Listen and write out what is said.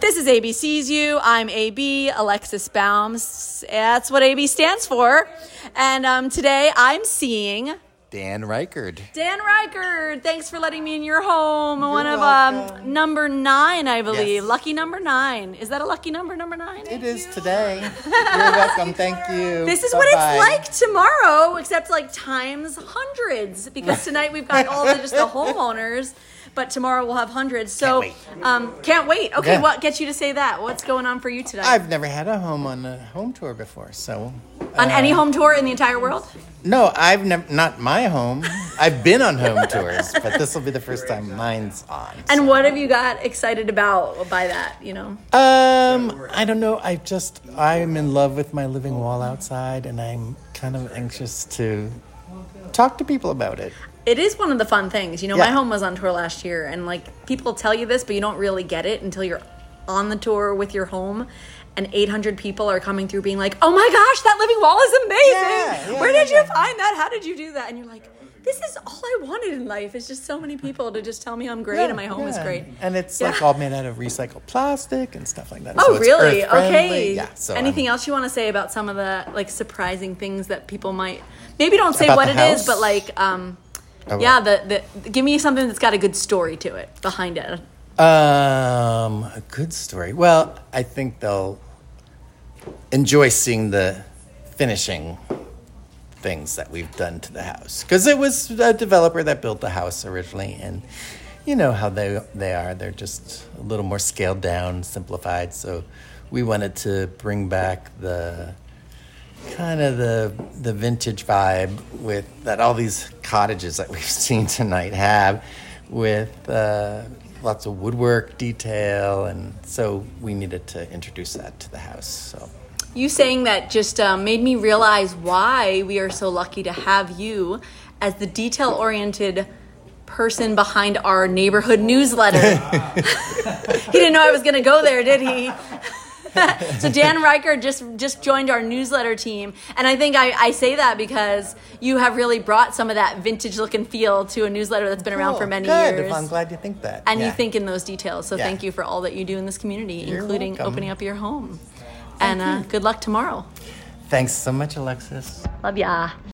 This is AB Sees You. I'm AB, Alexis Baums. That's what AB stands for. And today I'm seeing Dan Reichard. Dan Reichard. Thanks for letting me in your home. You're One of welcome. number 9, I believe. Yes. Lucky number 9. Is that a lucky number 9? It is today. You're welcome. Thank you. This is what it's like tomorrow, except like times hundreds. Because tonight we've got all just the homeowners, but tomorrow we'll have hundreds. So can't wait. Okay, Yeah. what gets you to say that? What's going on for you today? I've never had a home on a home tour before, so. On any home tour in the entire world? No, I've never, not my home. I've been on home tours, but this will be the first time mine's on. And what have you got excited about by that, you know? I don't know. I'm in love with my living wall outside, and I'm kind of anxious to talk to people about it. It is one of the fun things. You know, Yeah. my home was on tour last year, and like people tell you this, but you don't really get it until you're on the tour with your home. And 800 people are coming through being like, oh my gosh, that living wall is amazing. Where did you find that? How did you do that? And you're like, this is all I wanted in life. It's just so many people to just tell me I'm great and my home is great. And it's like all made out of recycled plastic and stuff like that. Oh, So it's really? earth-friendly. Okay. Yeah. So anything else you want to say about some of the like surprising things that people might maybe don't say About what the it house? is, but like the give me something that's got a good story to it behind it. A good story. Well, I think they'll enjoy seeing the finishing things that we've done to the house. Because it was a developer that built the house originally, and you know how they are. They're just a little more scaled down, simplified. So we wanted to bring back the kind of the vintage vibe with that all these cottages that we've seen tonight have, with lots of woodwork detail, and so we needed to introduce that to the house. So You saying that just made me realize why we are so lucky to have you as the detail-oriented person behind our neighborhood newsletter. He didn't know I was going to go there, did he? So Dan Reichard just joined our newsletter team, and I think I say that because you have really brought some of that vintage look and feel to a newsletter that's been around for many years. I'm glad you think that. And you think in those details. So Yeah. thank you for all that you do in this community, You're including welcome. opening up your home. And good luck tomorrow. Thanks so much, Alexis. Love ya.